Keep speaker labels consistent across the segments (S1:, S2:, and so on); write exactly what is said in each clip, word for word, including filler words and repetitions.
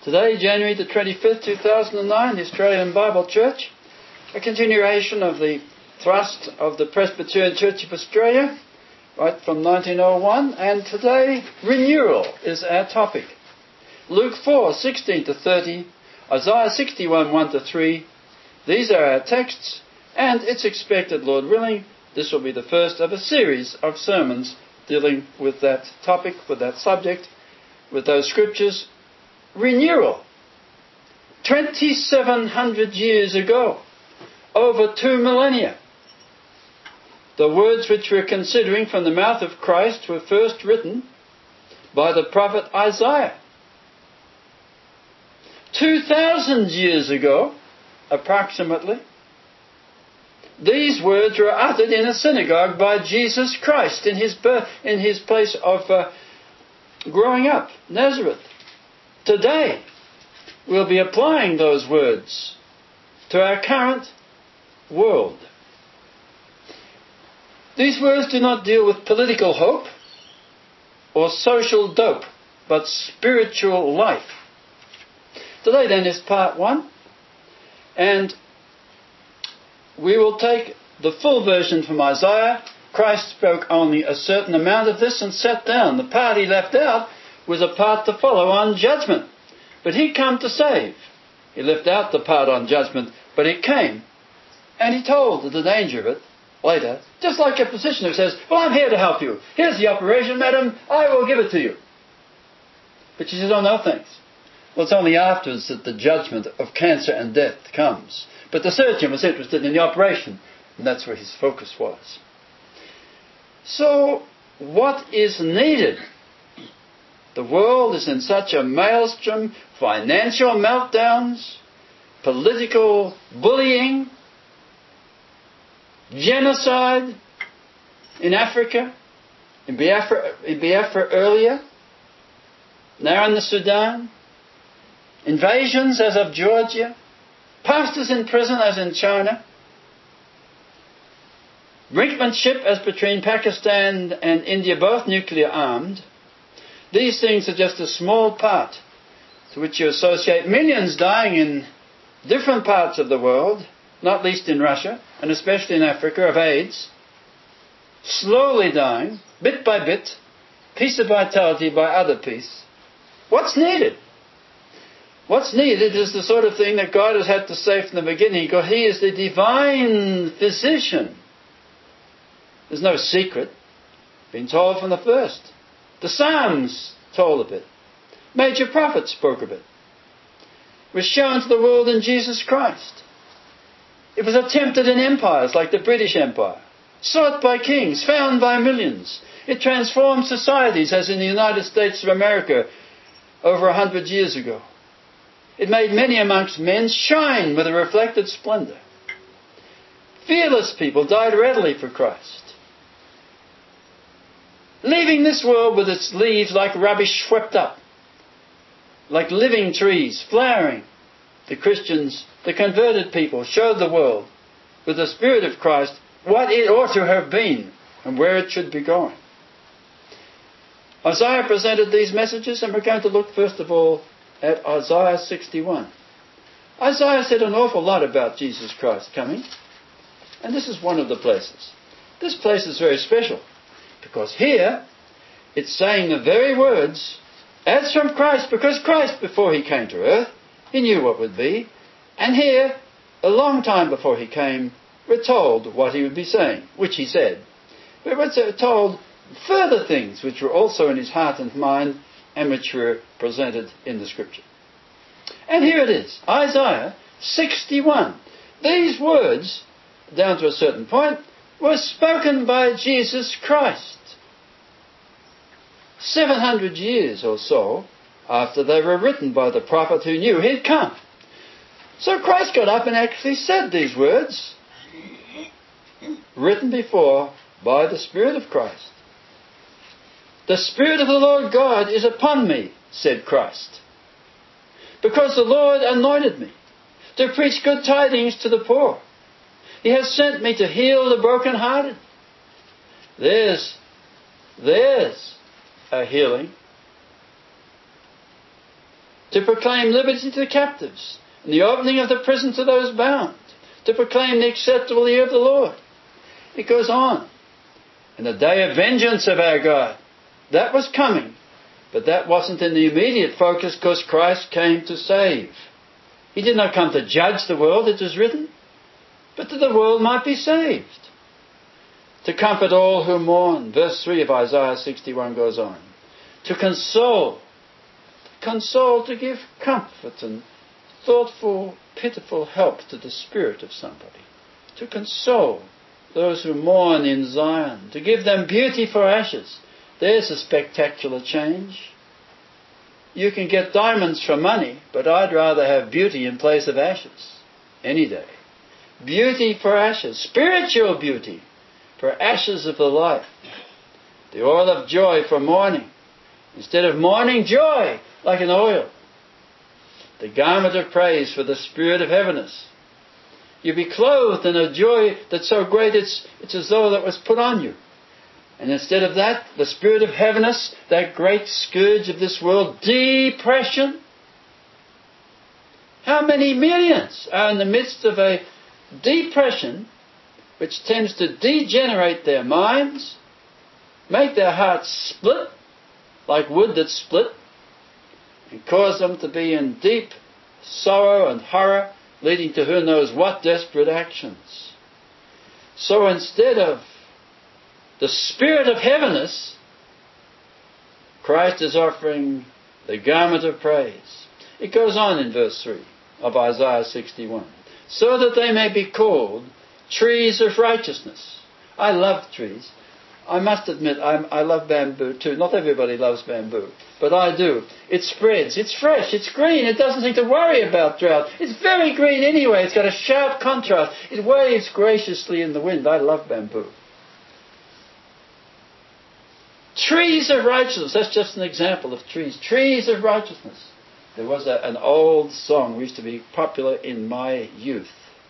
S1: Today, January the twenty-fifth, two thousand nine, the Australian Bible Church, a continuation of the thrust of the Presbyterian Church of Australia, right from nineteen oh one, and today, renewal is our topic. Luke four, sixteen to thirty, Isaiah sixty-one, one to three, these are our texts, and it's expected, Lord willing, this will be the first of a series of sermons dealing with that topic, with that subject, with those scriptures. Renewal. twenty-seven hundred years ago, over two millennia, the words which we're considering from the mouth of Christ were first written by the prophet Isaiah. two thousand years ago, approximately, these words were uttered in a synagogue by Jesus Christ in his birth, in his place of uh, growing up, Nazareth. Today, we'll be applying those words to our current world. These words do not deal with political hope or social dope, but spiritual life. Today, then, is part one, and we will take the full version from Isaiah. Christ spoke only a certain amount of this and sat down. The part he left out was a part to follow on judgment. But he came to save. He left out the part on judgment, but he came. And he told the danger of it later, just like a physician who says, well, I'm here to help you. Here's the operation, madam. I will give it to you. But she says, oh, no, thanks. Well, it's only afterwards that the judgment of cancer and death comes. But the surgeon was interested in the operation, and that's where his focus was. So, what is needed? The world is in such a maelstrom, financial meltdowns, political bullying, genocide in Africa, in Biafra, in Biafra earlier, now in the Sudan, invasions as of Georgia, pastors in prison as in China, brinkmanship as between Pakistan and India, both nuclear armed. These things are just a small part to which you associate millions dying in different parts of the world, not least in Russia, and especially in Africa, of AIDS, slowly dying, bit by bit, piece of vitality by other piece. What's needed? What's needed is the sort of thing that God has had to say from the beginning, because He is the divine physician. There's no secret. Been told from the first. The Psalms told of it. Major prophets spoke of it. It was shown to the world in Jesus Christ. It was attempted in empires like the British Empire, sought by kings, found by millions. It transformed societies, as in the United States of America over a hundred years ago. It made many amongst men shine with a reflected splendor. Fearless people died readily for Christ. Leaving this world with its leaves like rubbish swept up, like living trees flowering, the Christians, the converted people, showed the world with the Spirit of Christ what it ought to have been and where it should be going. Isaiah presented these messages, and we're going to look first of all at Isaiah sixty-one. Isaiah said an awful lot about Jesus Christ coming, and this is one of the places. This place is very special, because here it's saying the very words as from Christ, because Christ, before He came to earth, He knew what would be, and here, a long time before He came, we're told what He would be saying, which He said. But we're told further things which were also in His heart and mind, and which were presented in the Scripture. And here it is, Isaiah sixty-one. These words, down to a certain point, were spoken by Jesus Christ. Seven hundred years or so after they were written by the prophet who knew He'd come. So Christ got up and actually said these words, written before by the Spirit of Christ. The Spirit of the Lord God is upon me, said Christ, because the Lord anointed me to preach good tidings to the poor. He has sent me to heal the brokenhearted. There's, there's a healing. to proclaim liberty to the captives, and the opening of the prison to those bound, to proclaim the acceptable year of the Lord. It goes on. And the day of vengeance of our God, that was coming. But that wasn't in the immediate focus, because Christ came to save. He did not come to judge the world, it is written, but that the world might be saved. To comfort all who mourn. Verse three of Isaiah sixty-one goes on. To console. Console, to give comfort and thoughtful, pitiful help to the spirit of somebody. To console those who mourn in Zion. To give them beauty for ashes. There's a spectacular change. You can get diamonds for money, but I'd rather have beauty in place of ashes. Any day. Beauty for ashes. Spiritual beauty for ashes of the life. The oil of joy for mourning. Instead of mourning, joy, like an oil. The garment of praise for the spirit of heaviness. You'll be clothed in a joy that's so great it's, it's as though that was put on you. And instead of that, the spirit of heaviness, that great scourge of this world, depression. How many millions are in the midst of a depression which tends to degenerate their minds, make their hearts split, like wood that's split, and cause them to be in deep sorrow and horror, leading to who knows what desperate actions. So instead of the spirit of heaviness, Christ is offering the garment of praise. It goes on in verse three of Isaiah sixty-one. So that they may be called trees of righteousness. I love trees. I must admit, I'm, I love bamboo too. Not everybody loves bamboo, but I do. It spreads. It's fresh. It's green. It doesn't seem to worry about drought. It's very green anyway. It's got a sharp contrast. It waves graciously in the wind. I love bamboo. Trees of righteousness. That's just an example of trees. Trees of righteousness. There was a, an old song which used to be popular in my youth.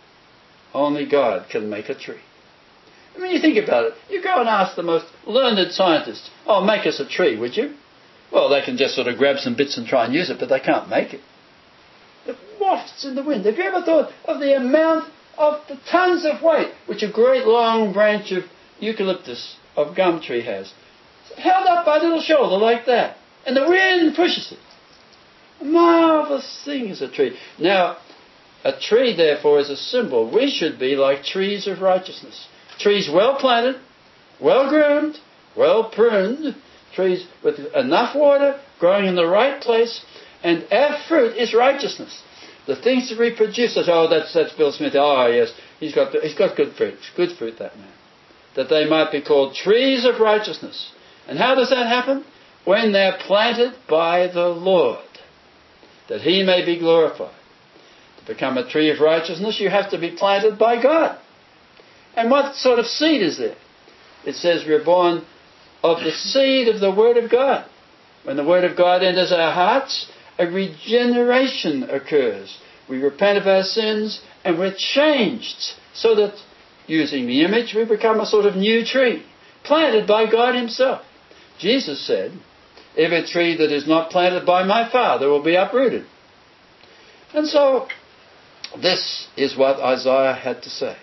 S1: Only God can make a tree. I mean, you think about it. You go and ask the most learned scientists, oh, make us a tree, would you? Well, they can just sort of grab some bits and try and use it, but they can't make it. It wafts in the wind. Have you ever thought of the amount of the tons of weight which a great long branch of eucalyptus, of gum tree has? It's held up by a little shoulder like that. And the wind pushes it. A marvellous thing is a tree. Now, a tree, therefore, is a symbol. We should be like trees of righteousness. Trees well planted, well groomed, well pruned. Trees with enough water, growing in the right place. And our fruit is righteousness. The things that we produce, oh, that's, that's Bill Smith. Oh, yes, he's got, he's got good fruit. Good fruit, that man. That they might be called trees of righteousness. And how does that happen? When they're planted by the Lord, that He may be glorified. To become a tree of righteousness, you have to be planted by God. And what sort of seed is there? It says we're born of the seed of the Word of God. When the Word of God enters our hearts, a regeneration occurs. We repent of our sins and we're changed so that, using the image, we become a sort of new tree, planted by God Himself. Jesus said, every tree that is not planted by my Father will be uprooted. And so, this is what Isaiah had to say.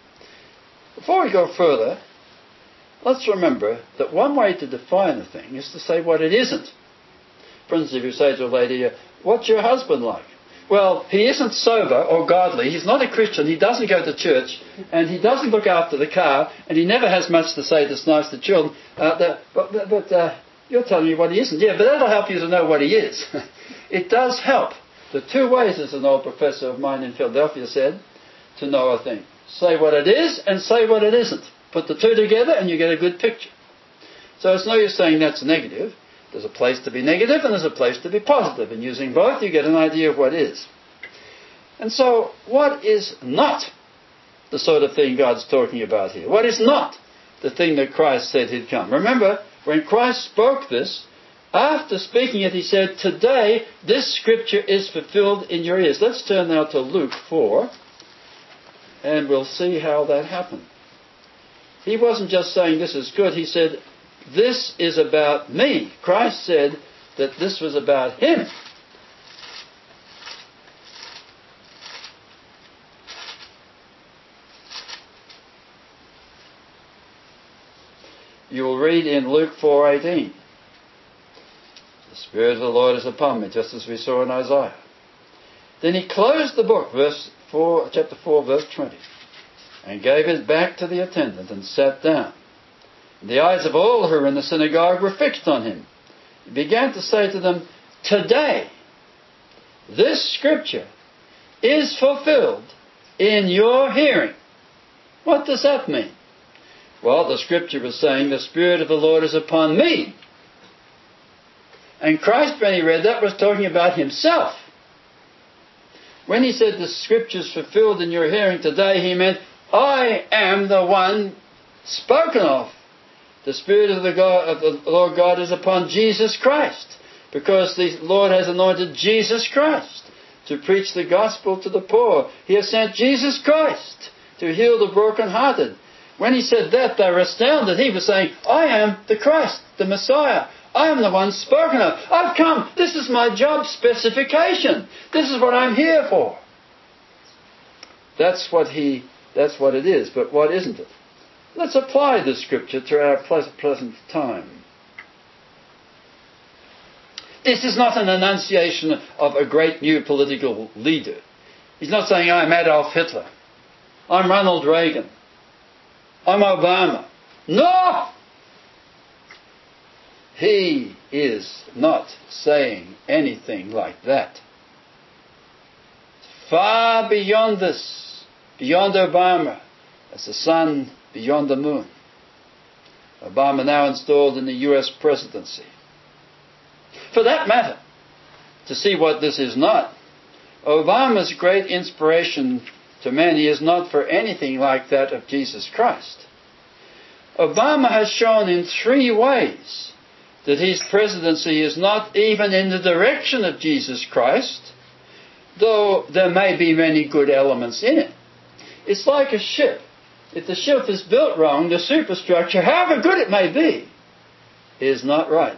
S1: Before we go further, let's remember that one way to define a thing is to say what it isn't. For instance, if you say to a lady, what's your husband like? Well, he isn't sober or godly, he's not a Christian, he doesn't go to church, and he doesn't look after the car, and he never has much to say that's nice to children. Uh, the, but but uh, you're telling me what he isn't. Yeah, but that'll help you to know what he is. It does help. The two ways, as an old professor of mine in Philadelphia said, to know a thing. Say what it is and say what it isn't. Put the two together and you get a good picture. So it's no use saying that's negative. There's a place to be negative and there's a place to be positive. And using both, you get an idea of what is. And so, what is not the sort of thing God's talking about here? What is not the thing that Christ said He'd come? Remember, when Christ spoke this, after speaking it, He said, today this scripture is fulfilled in your ears. Let's turn now to Luke four, and we'll see how that happened. He wasn't just saying this is good. He said, this is about me. Christ said that this was about Him. read in Luke four eighteen. The Spirit of the Lord is upon me, just as we saw in Isaiah. Then he closed the book, verse four, chapter four, verse twenty, and gave it back to the attendant and sat down. The eyes of all who were in the synagogue were fixed on him. He began to say to them, "Today, this scripture is fulfilled in your hearing." What does that mean? Well, the scripture was saying, the Spirit of the Lord is upon me. And Christ, when he read that, was talking about himself. When he said the scripture is fulfilled in your hearing today, he meant, I am the one spoken of. The Spirit of the, God, of the Lord God is upon Jesus Christ, because the Lord has anointed Jesus Christ to preach the gospel to the poor. He has sent Jesus Christ to heal the brokenhearted. When he said that, they were astounded. He was saying, I am the Christ, the Messiah. I am the one spoken of. I've come. This is my job specification. This is what I'm here for. That's what he, that's what it is. But what isn't it? Let's apply this scripture to our present time. This is not an enunciation of a great new political leader. He's not saying, I'm Adolf Hitler. I'm Ronald Reagan. I'm Obama. No! He is not saying anything like that. Far beyond this, beyond Obama, as the sun beyond the moon. Obama now installed in the U S presidency. For that matter, to see what this is not, Obama's great inspiration to many is not for anything like that of Jesus Christ. Obama has shown in three ways that his presidency is not even in the direction of Jesus Christ, though there may be many good elements in it. It's like a ship. If the ship is built wrong, the superstructure, however good it may be, is not right.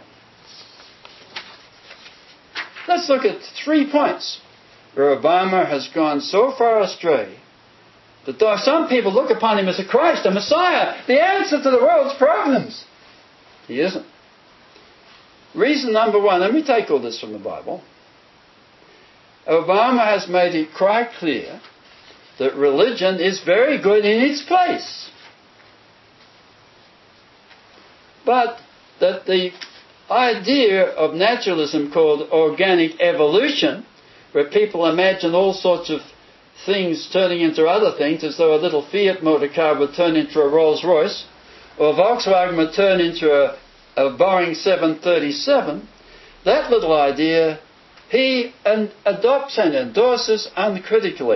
S1: Let's look at three points where Obama has gone so far astray that though some people look upon him as a Christ, a Messiah, the answer to the world's problems, he isn't. Reason number one, let me take all this from the Bible. Obama has made it quite clear that religion is very good in its place, but that the idea of naturalism called organic evolution, where people imagine all sorts of things turning into other things, as though a little Fiat motor car would turn into a Rolls Royce, or a Volkswagen would turn into a, a Boeing seven thirty-seven, that little idea he adopts and endorses uncritically.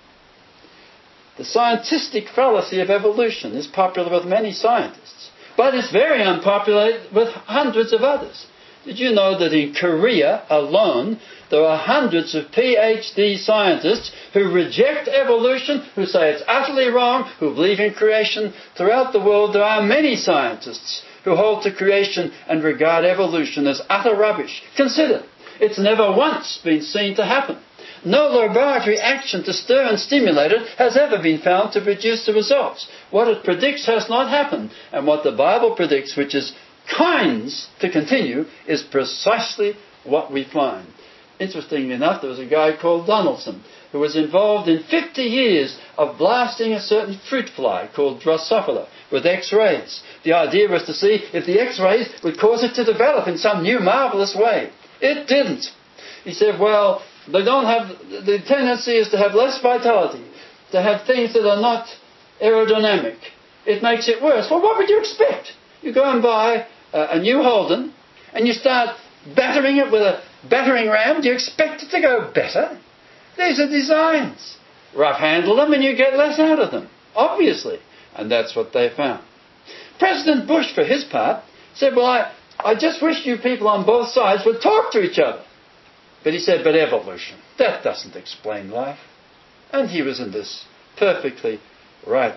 S1: The scientific fallacy of evolution is popular with many scientists, but it's very unpopular with hundreds of others. Did you know that in Korea alone, there are hundreds of PhD scientists who reject evolution, who say it's utterly wrong, who believe in creation? Throughout the world, there are many scientists who hold to creation and regard evolution as utter rubbish. Consider, it's never once been seen to happen. No laboratory action to stir and stimulate it has ever been found to produce the results. What it predicts has not happened. And what the Bible predicts, which is kinds to continue, is precisely what we find. Interestingly enough, there was a guy called Donaldson who was involved in fifty years of blasting a certain fruit fly called Drosophila with X-rays. The idea was to see if the X-rays would cause it to develop in some new marvelous way. It didn't. He said, well, they don't have, the tendency is to have less vitality, to have things that are not aerodynamic. It makes it worse. Well, what would you expect? You go and buy a, a new Holden and you start battering it with a battering ram. Do you expect it to go better? These are designs. Rough handle them and you get less out of them, obviously. And that's what they found. President Bush, for his part, said, well, I, I just wish you people on both sides would talk to each other. But he said, but evolution, that doesn't explain life. And he was in this perfectly right.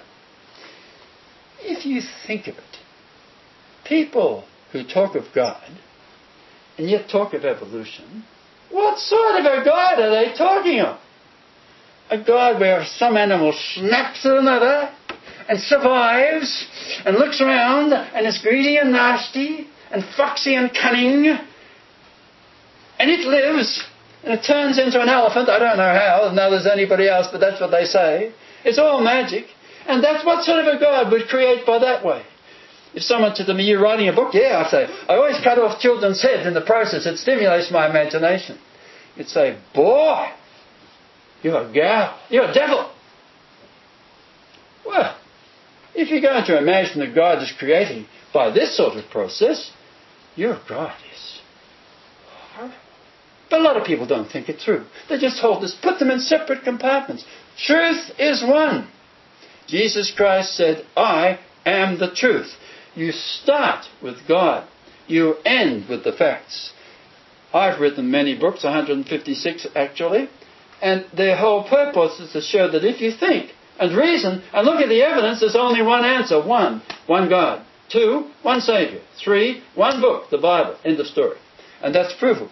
S1: If you think of it, people who talk of God and yet talk of evolution, what sort of a God are they talking of? A God where some animal snaps at another, and survives and looks around and is greedy and nasty and foxy and cunning. And it lives and it turns into an elephant. I don't know how, now there's anybody else, but that's what they say. It's all magic. And that's what sort of a God would create by that way. If someone said to me, you're writing a book? Yeah, I'd say, I always cut off children's heads in the process. It stimulates my imagination. You'd say, boy, you're a gal. You're a devil. Well, if you're going to imagine that God is creating by this sort of process, your God is horrible. But a lot of people don't think it through. They just hold this, put them in separate compartments. Truth is one. Jesus Christ said, I am the truth. You start with God. You end with the facts. I've written many books, one hundred fifty-six actually, and their whole purpose is to show that if you think and reason and look at the evidence, there's only one answer. One, one God. Two, one Savior. Three, one book, the Bible. End of story. And that's provable.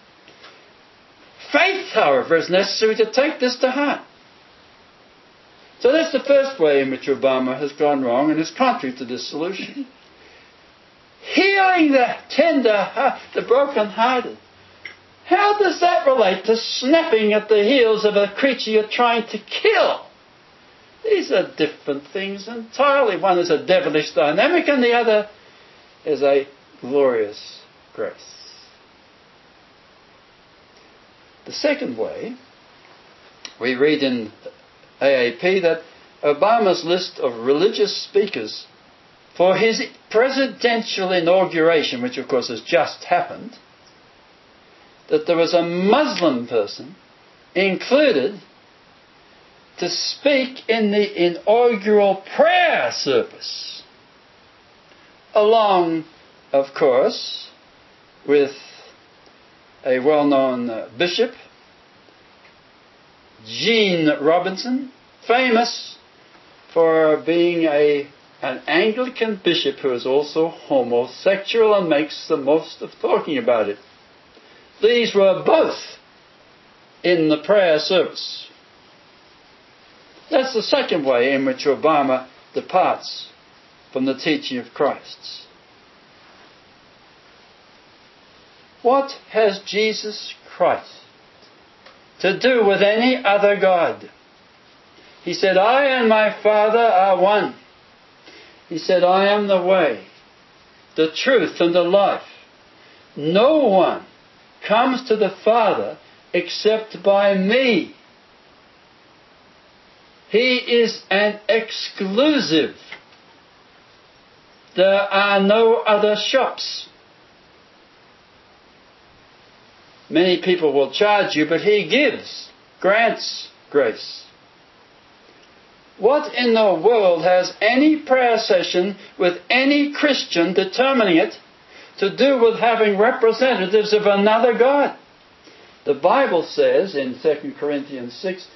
S1: Faith, however, is necessary to take this to heart. So that's the first way in which Obama has gone wrong and is contrary to this solution. Healing the tender, the broken-hearted. How does that relate to snapping at the heels of a creature you're trying to kill? These are different things entirely. One is a devilish dynamic and the other is a glorious grace. The second way, we read in A A P that Obama's list of religious speakers for his presidential inauguration, which of course has just happened, that there was a Muslim person included to speak in the inaugural prayer service, along, of course, with a well-known uh, bishop, Gene Robinson, famous for being a an Anglican bishop who is also homosexual and makes the most of talking about it. These were both in the prayer service. That's the second way in which Obama departs from the teaching of Christ. What has Jesus Christ to do with any other God? He said, I and my Father are one. He said, I am the way, the truth, and the life. No one comes to the Father except by me. He is an exclusive. There are no other shops. Many people will charge you, but he gives, grants grace. What in the world has any prayer session with any Christian determining it to do with having representatives of another God? The Bible says in Second Corinthians six,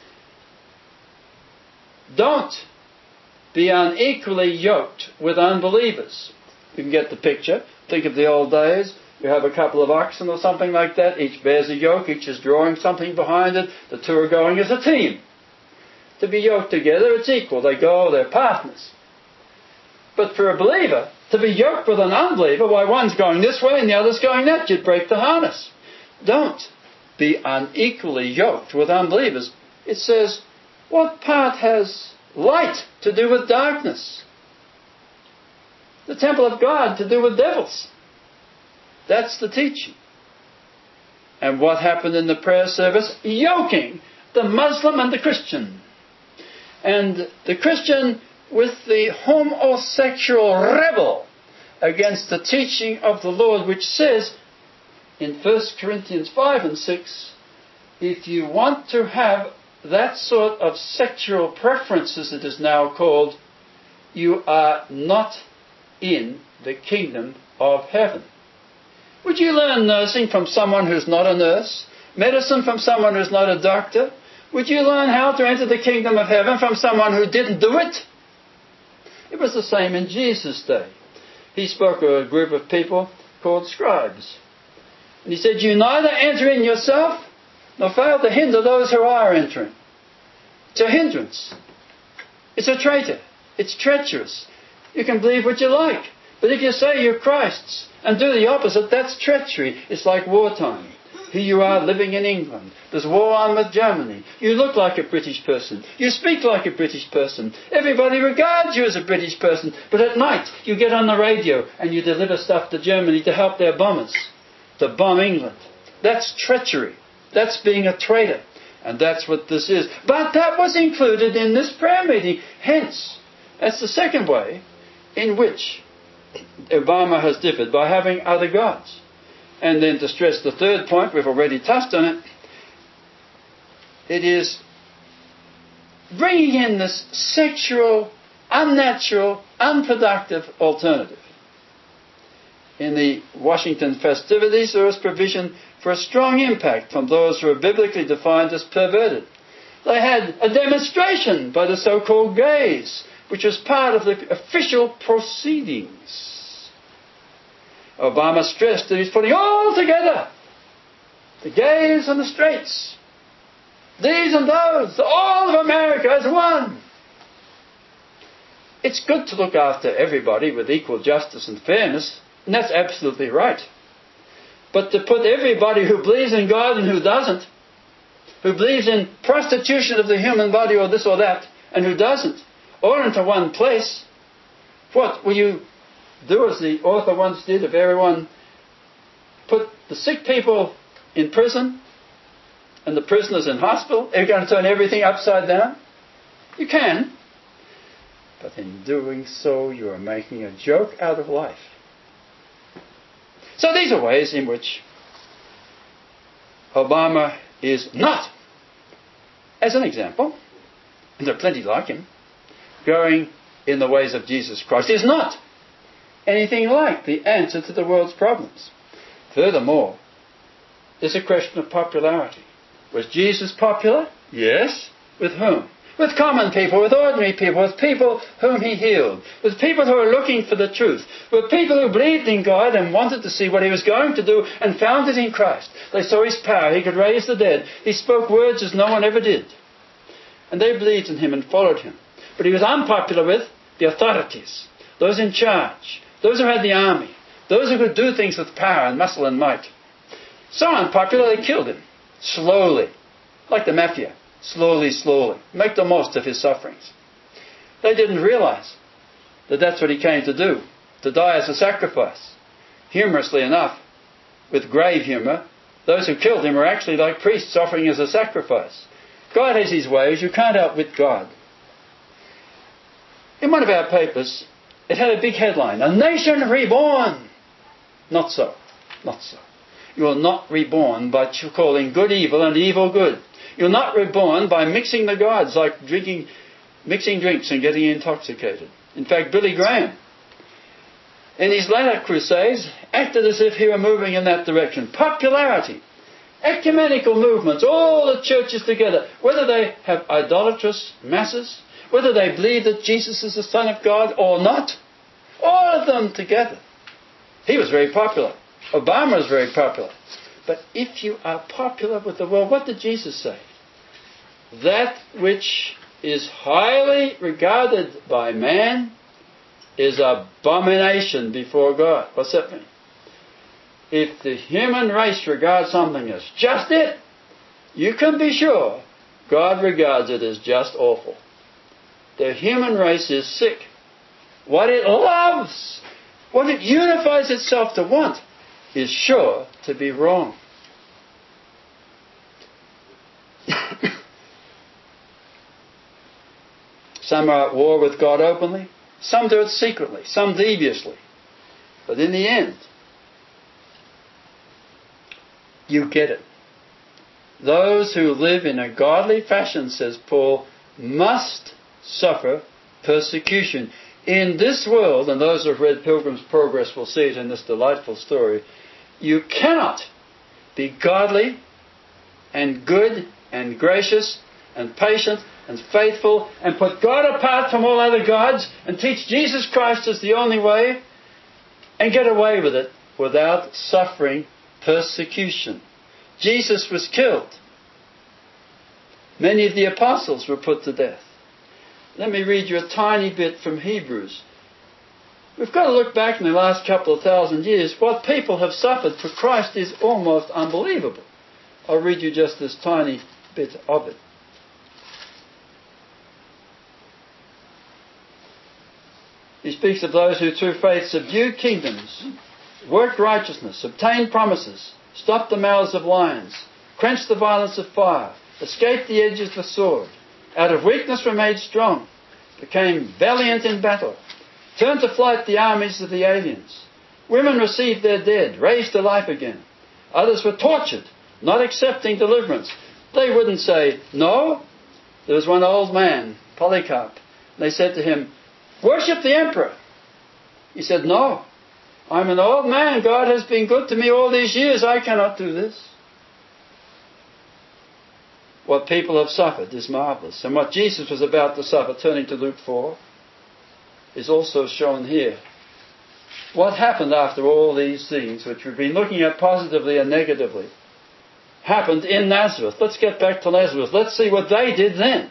S1: don't be unequally yoked with unbelievers. You can get the picture. Think of the old days. You have a couple of oxen or something like that. Each bears a yoke. Each is drawing something behind it. The two are going as a team. To be yoked together, it's equal. They go, they're partners. But for a believer, to be yoked with an unbeliever, why one's going this way and the other's going that, you'd break the harness. Don't be unequally yoked with unbelievers. It says, what part has light to do with darkness? The temple of God to do with devils. That's the teaching. And what happened in the prayer service? Yoking the Muslim and the Christian. And the Christian with the homosexual rebel against the teaching of the Lord, which says in First Corinthians five and six, if you want to have that sort of sexual preferences, it is now called, you are not in the kingdom of heaven. Would you learn nursing from someone who's not a nurse? Medicine from someone who's not a doctor? Would you learn how to enter the kingdom of heaven from someone who didn't do it? It was the same in Jesus' day. He spoke to a group of people called scribes. And he said, you neither enter in yourself, nor fail to hinder those who are entering. It's a hindrance. It's a traitor. It's treacherous. You can believe what you like. But if you say you're Christ's and do the opposite, that's treachery. It's like wartime. Here you are living in England. There's war on with Germany. You look like a British person. You speak like a British person. Everybody regards you as a British person. But at night, you get on the radio and you deliver stuff to Germany to help their bombers, to bomb England. That's treachery. That's being a traitor. And that's what this is. But that was included in this prayer meeting. Hence, that's the second way in which Obama has differed, by having other gods. And then to stress the third point, we've already touched on it, it is bringing in this sexual, unnatural, unproductive alternative. In the Washington festivities, there was provision for a strong impact from those who are biblically defined as perverted. They had a demonstration by the so-called gays, which was part of the official proceedings. Obama stressed that he's putting all together, the gays and the straights, these and those, all of America as one. It's good to look after everybody with equal justice and fairness, and that's absolutely right. But to put everybody who believes in God and who doesn't, who believes in prostitution of the human body or this or that, and who doesn't, all into one place, what will you do as the author once did of everyone, put the sick people in prison and the prisoners in hospital? Are you going to turn everything upside down? You can. But in doing so, you are making a joke out of life. So these are ways in which Obama is not, as an example, and there are plenty like him, going in the ways of Jesus Christ. He is not anything like the answer to the world's problems. Furthermore, it's a question of popularity. Was Jesus popular? Yes. With whom? With common people, with ordinary people, with people whom he healed, with people who were looking for the truth, with people who believed in God and wanted to see what he was going to do and found it in Christ. They saw his power. He could raise the dead. He spoke words as no one ever did. And they believed in him and followed him. But he was unpopular with the authorities, those in charge, those who had the army, those who could do things with power and muscle and might. So unpopular, they killed him. Slowly. Like the mafia. Slowly, slowly. Make the most of his sufferings. They didn't realize that that's what he came to do. To die as a sacrifice. Humorously enough, with grave humour, those who killed him were actually like priests offering as a sacrifice. God has his ways. You can't outwit God. In one of our papers, it had a big headline, "A Nation Reborn." Not so. Not so. You are not reborn by calling good evil and evil good. You're not reborn by mixing the gods, like drinking, mixing drinks and getting intoxicated. In fact, Billy Graham, in his later crusades, acted as if he were moving in that direction. Popularity. Ecumenical movements, all the churches together, whether they have idolatrous masses, whether they believe that Jesus is the Son of God or not, all of them together. He was very popular. Obama was very popular. But if you are popular with the world, what did Jesus say? That which is highly regarded by man is abomination before God. What's that mean? If the human race regards something as just it, you can be sure God regards it as just awful. The human race is sick. What it loves, what it unifies itself to want, is sure to be wrong. Some are at war with God openly, some do it secretly, some deviously. But in the end, you get it. Those who live in a godly fashion, says Paul, must suffer persecution. In this world, and those who have read Pilgrim's Progress will see it in this delightful story, you cannot be godly and good and gracious and patient and faithful and put God apart from all other gods and teach Jesus Christ as the only way and get away with it without suffering persecution. Jesus was killed. Many of the apostles were put to death. let me read you a tiny bit from Hebrews. We've got to look back in the last couple of thousand years. What people have suffered for Christ is almost unbelievable. I'll read you just this tiny bit of it. He speaks of those who through faith subdued kingdoms, worked righteousness, obtained promises, stopped the mouths of lions, quenched the violence of fire, escaped the edge of the sword, out of weakness were made strong, became valiant in battle, turned to flight the armies of the aliens. Women received their dead, raised to life again. Others were tortured, not accepting deliverance. They wouldn't say, no. There was one old man, Polycarp. They said to him, worship the emperor. He said, no. I'm an old man. God has been good to me all these years. I cannot do this. What people have suffered is marvellous. And what Jesus was about to suffer, turning to Luke four, is also shown here. What happened after all these things, which we've been looking at positively and negatively, happened in Nazareth. Let's get back to Nazareth. Let's see what they did then.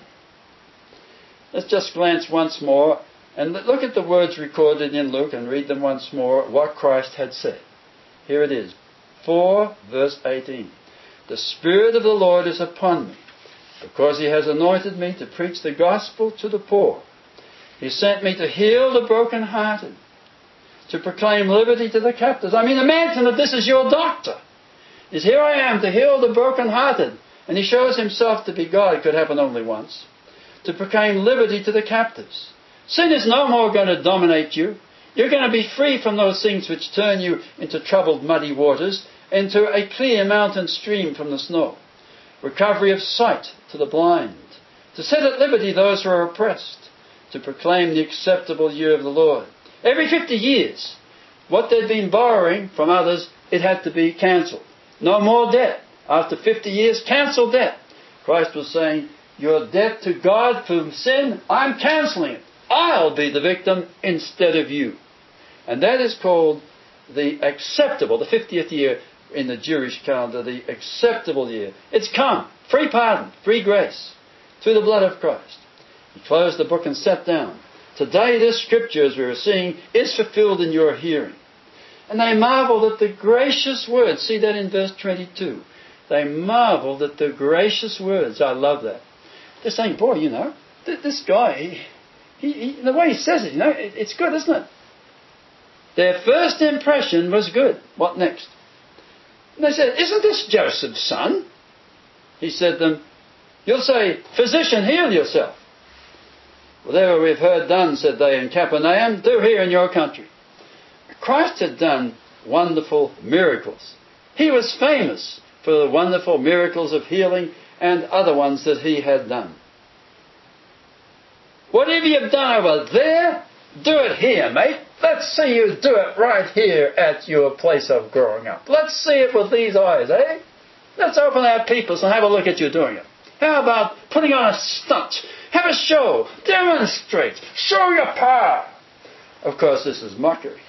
S1: Let's just glance once more and look at the words recorded in Luke and read them once more, what Christ had said. Here it is. four, verse eighteen. The Spirit of the Lord is upon me, because He has anointed me to preach the gospel to the poor. He sent me to heal the brokenhearted, to proclaim liberty to the captives. I mean, imagine that this is your doctor. Is here I am to heal the brokenhearted. And He shows Himself to be God. It could happen only once. To proclaim liberty to the captives. Sin is no more going to dominate you. You're going to be free from those things which turn you into troubled, muddy waters, into a clear mountain stream from the snow. Recovery of sight to the blind. To set at liberty those who are oppressed. To proclaim the acceptable year of the Lord. Every fifty years, what they'd been borrowing from others, it had to be cancelled. No more debt. After fifty years, cancel debt. Christ was saying, your debt to God for sin, I'm cancelling it. I'll be the victim instead of you. And that is called the acceptable, the fiftieth year in the Jewish calendar, the acceptable year. It's come. Free pardon, free grace, through the blood of Christ. He closed the book and sat down. Today this scripture, as we were seeing, is fulfilled in your hearing. And they marveled at the gracious words. See that in verse twenty-two. They marveled at the gracious words. I love that. They're saying, boy, you know, th- this guy, he, he, he, the way he says it, you know, it, it's good, isn't it? Their first impression was good. What next? And they said, isn't this Joseph's son? He said to them, you'll say, physician, heal yourself. Whatever we've heard done, said they in Capernaum, do here in your country. Christ had done wonderful miracles. He was famous for the wonderful miracles of healing and other ones that He had done. Whatever you've done over there, do it here, mate. Let's see you do it right here at your place of growing up. Let's see it with these eyes, eh? Let's open our peoples and have a look at you doing it. How about putting on a stunt? Have a show. Demonstrate. Show your power. Of course, this is mockery.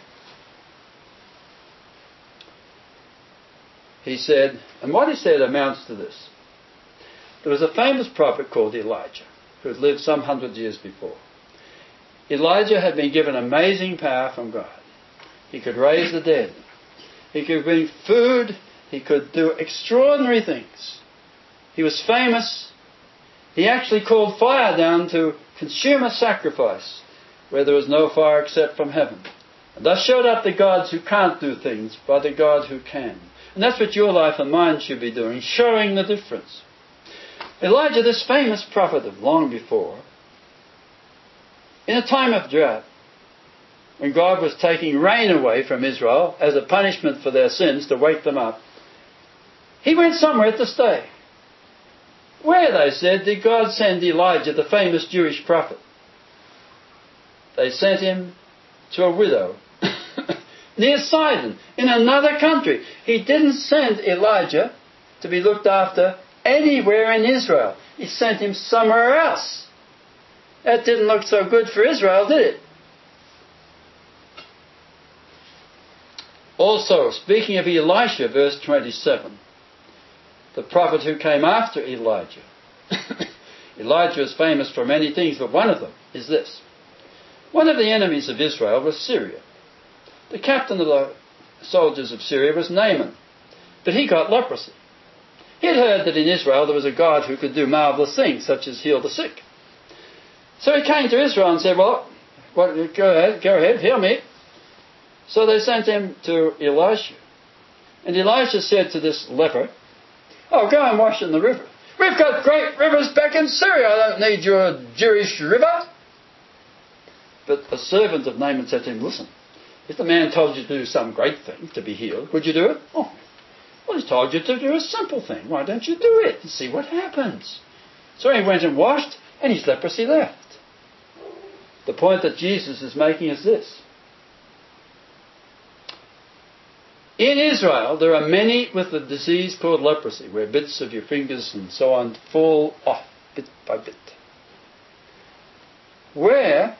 S1: He said, and what he said amounts to this. There was a famous prophet called Elijah, who had lived some hundred years before. Elijah had been given amazing power from God. He could raise the dead. He could bring food. He could do extraordinary things. He was famous. He actually called fire down to consume a sacrifice where there was no fire except from heaven. And thus showed up the gods who can't do things by the God who can. And that's what your life and mine should be doing, showing the difference. Elijah, this famous prophet of long before, in a time of drought, when God was taking rain away from Israel as a punishment for their sins to wake them up, he went somewhere to stay. Where, they said, did God send Elijah, the famous Jewish prophet? They sent him to a widow near Sidon, in another country. He didn't send Elijah to be looked after anywhere in Israel. He sent him somewhere else. That didn't look so good for Israel, did it? Also, speaking of Elisha, verse twenty-seven, the prophet who came after Elijah. Elijah is famous for many things, but one of them is this. One of the enemies of Israel was Syria. The captain of the soldiers of Syria was Naaman, but he got leprosy. He had heard that in Israel there was a God who could do marvellous things, such as heal the sick. So he came to Israel and said, well, what, go ahead, go ahead, heal me. So they sent him to Elisha. And Elisha said to this leper, oh, go and wash in the river. We've got great rivers back in Syria. I don't need your Jewish river. But a servant of Naaman said to him, listen, if the man told you to do some great thing to be healed, would you do it? Oh, well, he told you to do a simple thing. Why don't you do it and see what happens? So he went and washed, and his leprosy left. The point that Jesus is making is this. In Israel, there are many with the disease called leprosy, where bits of your fingers and so on fall off bit by bit. Where,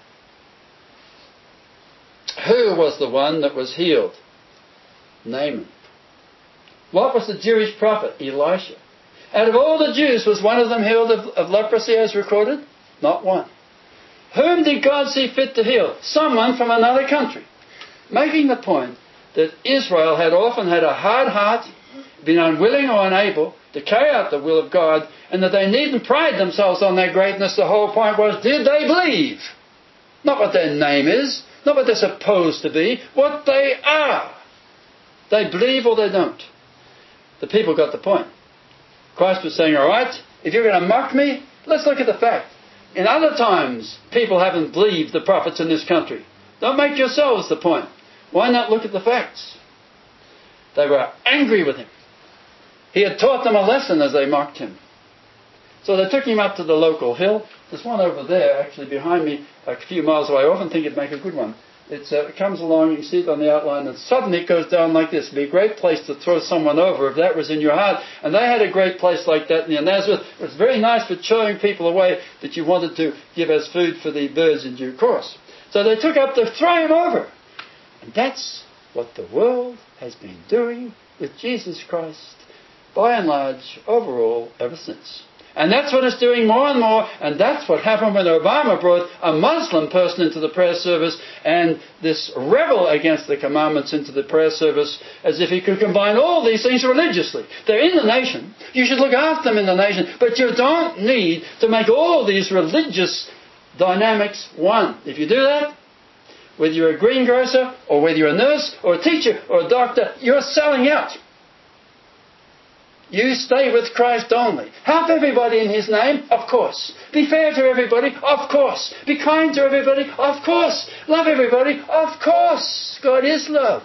S1: who was the one that was healed? Naaman. What was the Jewish prophet? Elisha. Out of all the Jews, was one of them healed of, of leprosy as recorded? Not one. Whom did God see fit to heal? Someone from another country. Making the point that Israel had often had a hard heart, been unwilling or unable to carry out the will of God, and that they needn't pride themselves on their greatness. The whole point was, did they believe? Not what their name is, not what they're supposed to be, what they are. They believe or they don't. The people got the point. Christ was saying, all right, if you're going to mock me, let's look at the fact. In other times, people haven't believed the prophets in this country. Don't make yourselves the point. Why not look at the facts? They were angry with him. He had taught them a lesson as they mocked him. So they took him up to the local hill. There's one over there, actually behind me, a few miles away. I often think it'd make a good one. It's, uh, it comes along, you can see it on the outline, and suddenly it goes down like this. It'd be a great place to throw someone over if that was in your heart. And they had a great place like that near Nazareth. It was very nice for showing people a way that you wanted to give as food for the birds in due course. So they took up to throw him over. And that's what the world has been doing with Jesus Christ, by and large, overall, ever since. And that's what it's doing more and more, and that's what happened when Obama brought a Muslim person into the prayer service and this rebel against the commandments into the prayer service, as if he could combine all these things religiously. They're in the nation. You should look after them in the nation, but you don't need to make all these religious dynamics one. If you do that, whether you're a greengrocer, or whether you're a nurse, or a teacher, or a doctor, you're selling out. You stay with Christ only. Help everybody in His name? Of course. Be fair to everybody? Of course. Be kind to everybody? Of course. Love everybody? Of course. God is love.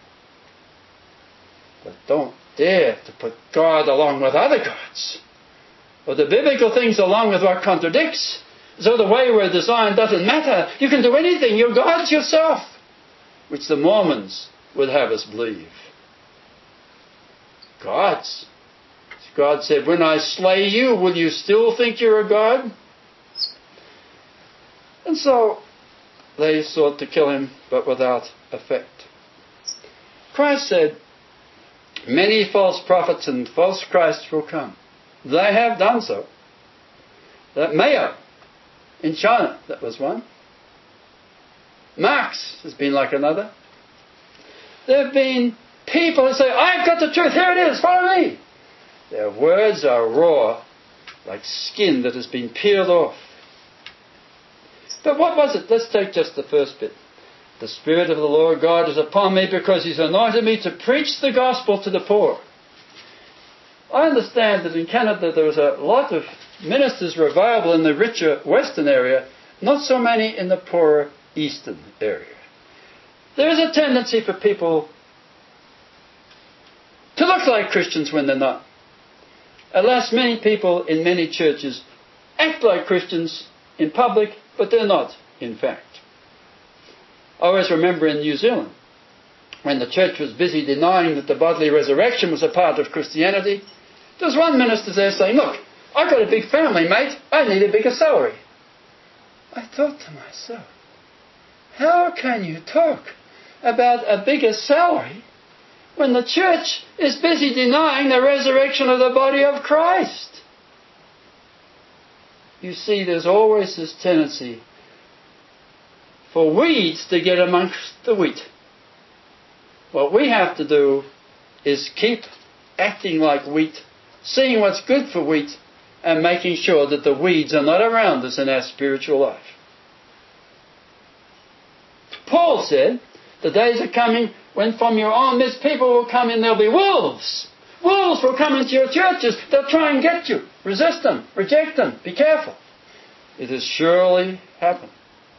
S1: But don't dare to put God along with other gods, or the biblical things along with what contradicts. So the way we're designed doesn't matter. You can do anything. You're God's yourself, which the Mormons would have us believe. God's. God said, when I slay you, will you still think you're a God? And so they sought to kill him, but without effect. Christ said, many false prophets and false Christs will come. They have done so. That Mayo in China, that was one. Marx has been like another. There have been people who say, I've got the truth, here it is, follow me. Their words are raw, like skin that has been peeled off. But what was it? Let's take just the first bit. The Spirit of the Lord God is upon me because He's anointed me to preach the gospel to the poor. I understand that in Canada there was a lot of ministers revival in the richer western area, not so many in the poorer eastern area. There is a tendency for people to look like Christians when they're not. Alas, many people in many churches act like Christians in public, but they're not, in fact. I always remember in New Zealand, when the church was busy denying that the bodily resurrection was a part of Christianity, there was one minister there saying, look, I've got a big family, mate. I need a bigger salary. I thought to myself, how can you talk about a bigger salary when the church is busy denying the resurrection of the body of Christ? you see there's always this tendency for weeds to get amongst the wheat. What we have to do is keep acting like wheat, seeing what's good for wheat, and making sure that the weeds are not around us in our spiritual life. Paul said, the days are coming when from your own midst people will come in, there'll be wolves. Wolves will come into your churches. They'll try and get you. Resist them. Reject them. Be careful. It has surely happened.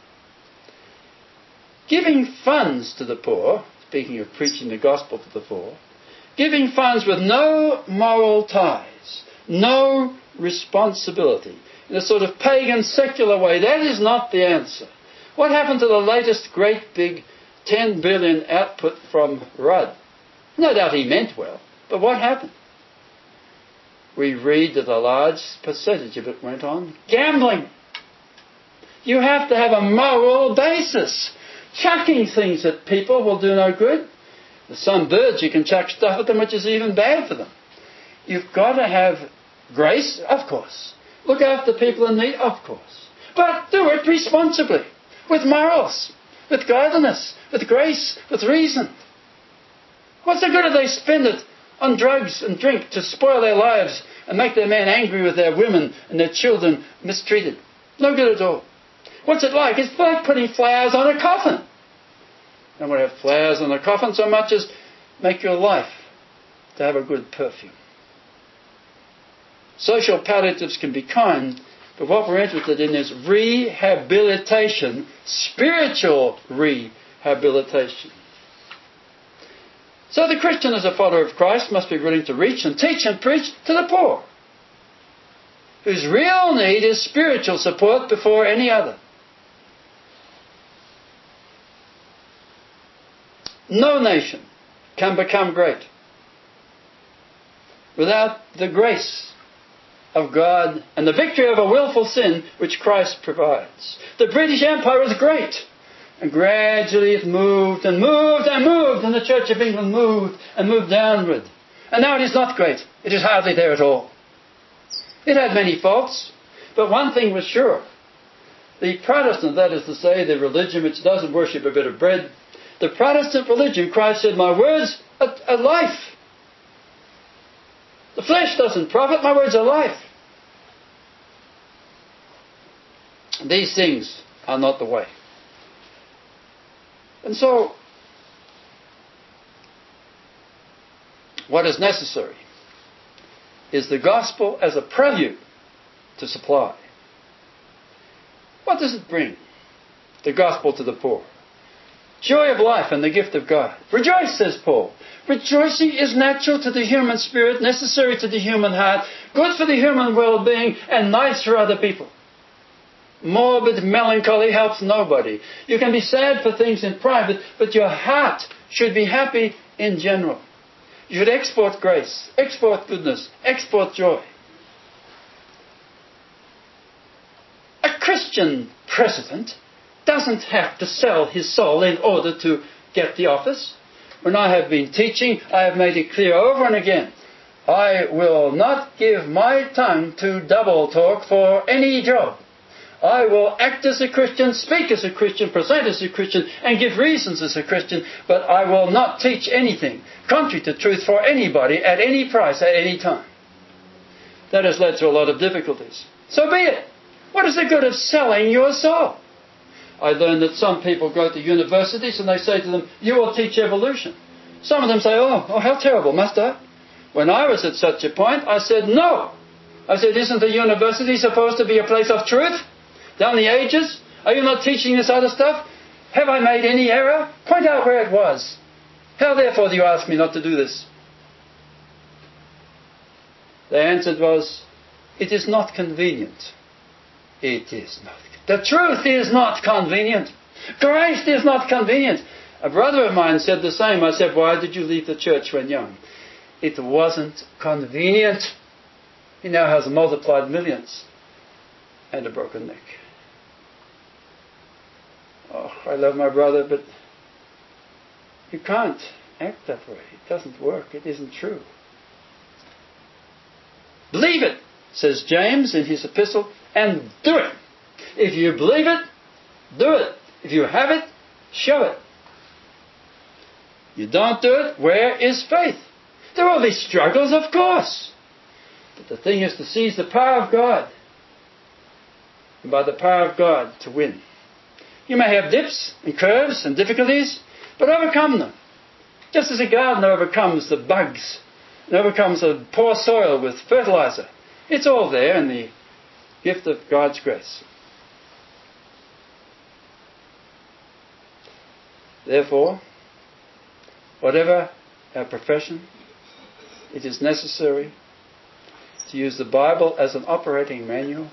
S1: Giving funds to the poor, speaking of preaching the gospel to the poor, giving funds with no moral ties, no responsibility, in a sort of pagan secular way, that is not the answer. What happened to the latest great big ten billion output from Rudd? No doubt he meant well, but what happened? We read that a large percentage of it went on gambling. You have to have a moral basis. Chucking things at people will do no good. There's some birds you can chuck stuff at them which is even bad for them. You've got to have grace, of course. Look after people in need, of course. But do it responsibly, with morals, with godliness, with grace, with reason. What's the good if they spend it on drugs and drink to spoil their lives and make their man angry with their women and their children mistreated? No good at all. What's it like? It's like putting flowers on a coffin. I don't want to have flowers on a coffin so much as make your life to have a good perfume. Social palliatives can be kind, but what we're interested in is rehabilitation, spiritual rehabilitation. So the Christian, as a follower of Christ, must be willing to reach and teach and preach to the poor, whose real need is spiritual support before any other. No nation can become great without the grace of God and the victory over willful sin which Christ provides. The British Empire is great, and gradually it moved and moved and moved, and the Church of England moved and moved downward. And now it is not great. It is hardly there at all. It had many faults, but one thing was sure. The Protestant, that is to say, the religion which doesn't worship a bit of bread, the Protestant religion, Christ said, my words are, are life. The flesh doesn't profit, my words are life. These things are not the way. And so, what is necessary is the gospel as a prelude to supply. What does it bring? The gospel to the poor. Joy of life and the gift of God. Rejoice, says Paul. Rejoicing is natural to the human spirit, necessary to the human heart, good for the human well-being, and nice for other people. Morbid melancholy helps nobody. You can be sad for things in private, but your heart should be happy in general. You should export grace, export goodness, export joy. A Christian president doesn't have to sell his soul in order to get the office. When I have been teaching, I have made it clear over and again, I will not give my tongue to double talk for any job. I will act as a Christian, speak as a Christian, present as a Christian, and give reasons as a Christian, but I will not teach anything contrary to truth for anybody at any price at any time. That has led to a lot of difficulties. So be it. What is the good of selling your soul? I learned that some people go to universities and they say to them, you will teach evolution. Some of them say, oh, oh, how terrible, must I? When I was at such a point, I said, no. I said, isn't the university supposed to be a place of truth? Down the ages? Are you not teaching this other stuff? Have I made any error? Point out where it was. How therefore do you ask me not to do this? The answer was, it is not convenient. It is not. The truth is not convenient. Christ is not convenient. A brother of mine said the same. I said, why did you leave the church when young? It wasn't convenient. He now has multiplied millions and a broken neck. Oh, I love my brother, but you can't act that way. It doesn't work. It isn't true. Believe it, says James in his epistle, and do it. If you believe it, do it. If you have it, show it. You don't do it, where is faith? There will be struggles, of course. But the thing is to seize the power of God. And by the power of God to win. You may have dips and curves and difficulties, but overcome them. Just as a gardener overcomes the bugs and overcomes the poor soil with fertilizer. It's all there in the gift of God's grace. Therefore, whatever our profession, it is necessary to use the Bible as an operating manual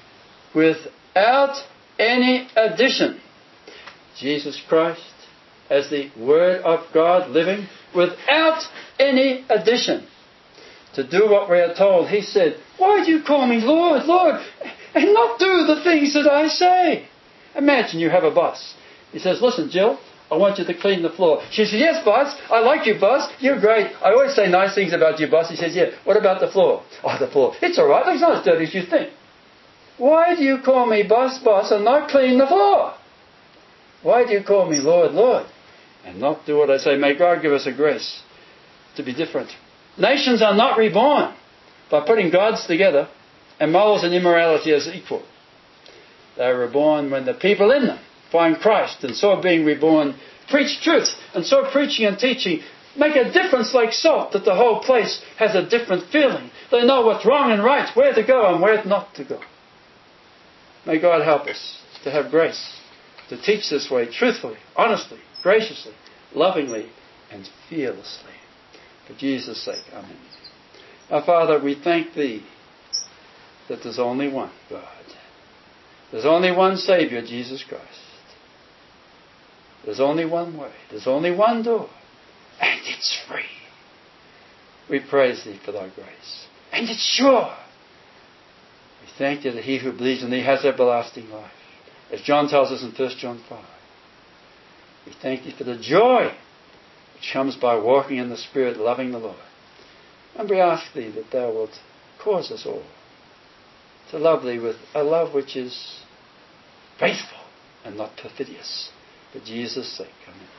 S1: without any addition. Jesus Christ as the Word of God living without any addition. To do what we are told, He said, why do you call me Lord, Lord, and not do the things that I say? Imagine you have a boss. He says, listen, Jill, I want you to clean the floor. She says, yes, boss. I like you, boss. You're great. I always say nice things about you, boss. He says, yeah. What about the floor? Oh, the floor. It's all right. It's not as dirty as you think. Why do you call me boss, boss, and not clean the floor? Why do you call me Lord, Lord, and not do what I say? May God give us a grace to be different. Nations are not reborn by putting gods together and morals and immorality as equal. They are reborn when the people in them find Christ, and so being reborn, preach truth, and so preaching and teaching make a difference like salt, that the whole place has a different feeling. They know what's wrong and right, where to go and where not to go. May God help us to have grace, to teach this way truthfully, honestly, graciously, lovingly, and fearlessly. For Jesus' sake, amen. Our Father, we thank Thee that there's only one God. There's only one Saviour, Jesus Christ. There's only one way. There's only one door. And it's free. We praise Thee for Thy grace. And it's sure. We thank Thee that he who believes in Thee has everlasting life. As John tells us in First John five. We thank Thee for the joy which comes by walking in the Spirit, loving the Lord. And we ask Thee that Thou wilt cause us all to love Thee with a love which is faithful and not perfidious. For Jesus' sake, amen.